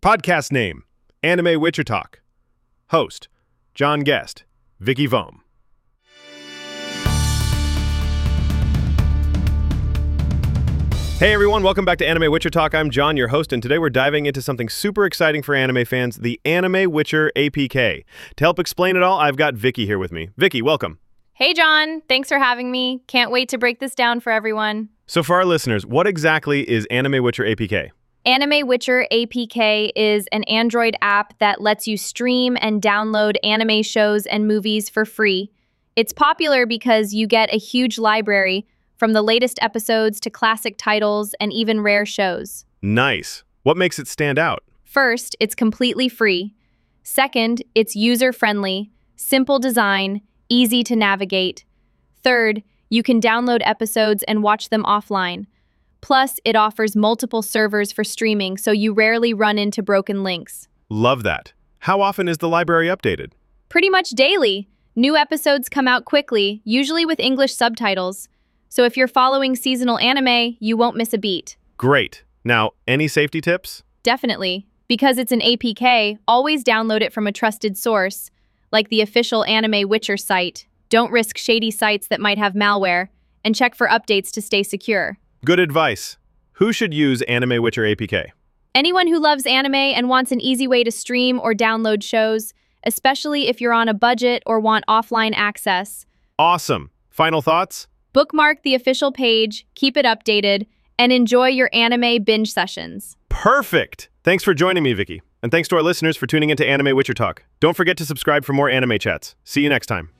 Podcast name, Anime Witcher Talk. Host, John Guest, Vicky Vohm. Hey everyone, welcome back to Anime Witcher Talk. I'm John, your host, and today we're diving into something super exciting for anime fans, the Anime Witcher APK. To help explain it all, I've got Vicky here with me. Vicky, welcome. Hey John, thanks for having me. Can't wait to break this down for everyone. So for our listeners, what exactly is Anime Witcher APK? Anime Witcher APK is an Android app that lets you stream and download anime shows and movies for free. It's popular because you get a huge library from the latest episodes to classic titles and even rare shows. Nice. What makes it stand out? First, it's completely free. Second, it's user-friendly, simple design, easy to navigate. Third, you can download episodes and watch them offline. Plus, it offers multiple servers for streaming, so you rarely run into broken links. Love that. How often is the library updated? Pretty much daily. New episodes come out quickly, usually with English subtitles. So if you're following seasonal anime, you won't miss a beat. Great. Now, any safety tips? Definitely. Because it's an APK, always download it from a trusted source, like the official Anime Witcher site. Don't risk shady sites that might have malware, and check for updates to stay secure. Good advice. Who should use Anime Witcher APK? Anyone who loves anime and wants an easy way to stream or download shows, especially if you're on a budget or want offline access. Awesome. Final thoughts? Bookmark the official page, keep it updated, and enjoy your anime binge sessions. Perfect! Thanks for joining me, Vicky. And thanks to our listeners for tuning into Anime Witcher Talk. Don't forget to subscribe for more anime chats. See you next time.